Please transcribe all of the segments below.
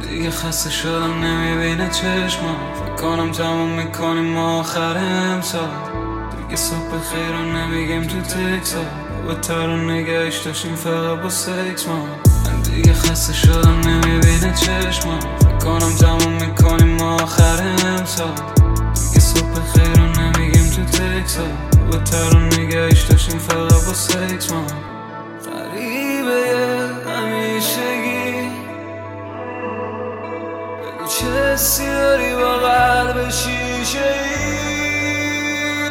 دیگه خسته شدم نمیبینه چشمم. فکر کنم تموم میکنیم ما آخر امسال. دیگه صبح خیر رو نمیگیم تو تکس ها. با تر رو نگهش داشتیم فقط با سکس ما. من دیگه خسته شدم نمیبینه چشمم. فکر کنم تموم میکنیم ما آخر امسال. دیگه صبح خیر رو نمیگیم تو تکس ها. با تر رو نگهش داشتیم فقط با سکس ما. غریبه همیشگی، بگو چه حسی داری با قلب شیشه ای.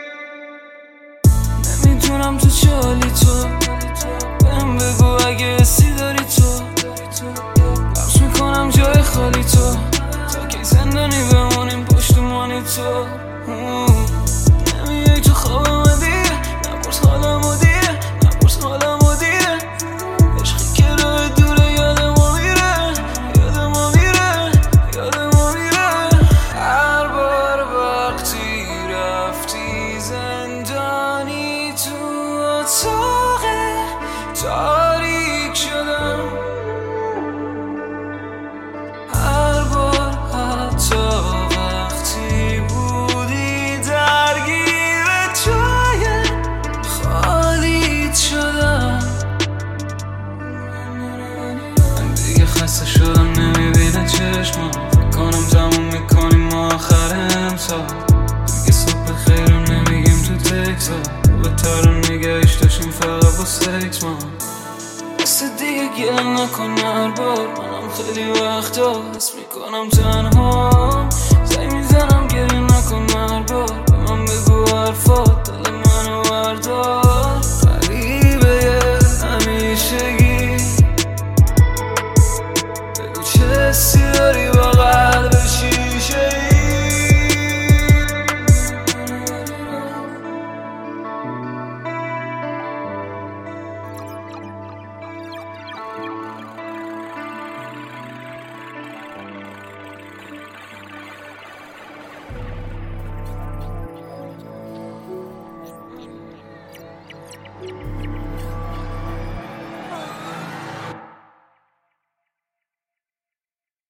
نمیدونم تو چه حالی، تو بهم بگو اگه حسی داری. تو بخش میکنم جای خالی، تو تا کی زندانی بمونیم پشتمانی. تو نمیای تو خوابم دیگه، نپرس حالمو دیگه، نپرس حالمو دیگه. عشقی که راه دوره یاد ما میره، یاد ما میره، یاد ما میره. هر بار وقتی رفتی زندانی تو اتاق تاریک شدم. هر بار حتی وقتی بودی درگیر جای خالیت شدم. من دیگه خسته شدم نمیبینه چشمم. فکر کنم تموم میکنیم ما آخر امسال. دیگه صبح خیر رو نمیگیم تو تکس ها. با تر رو نگهش داشتیم فقط با سکس ما. مثل دیگه گله نکن هر بار، منم خیلی وقتا حس میکنم تنها.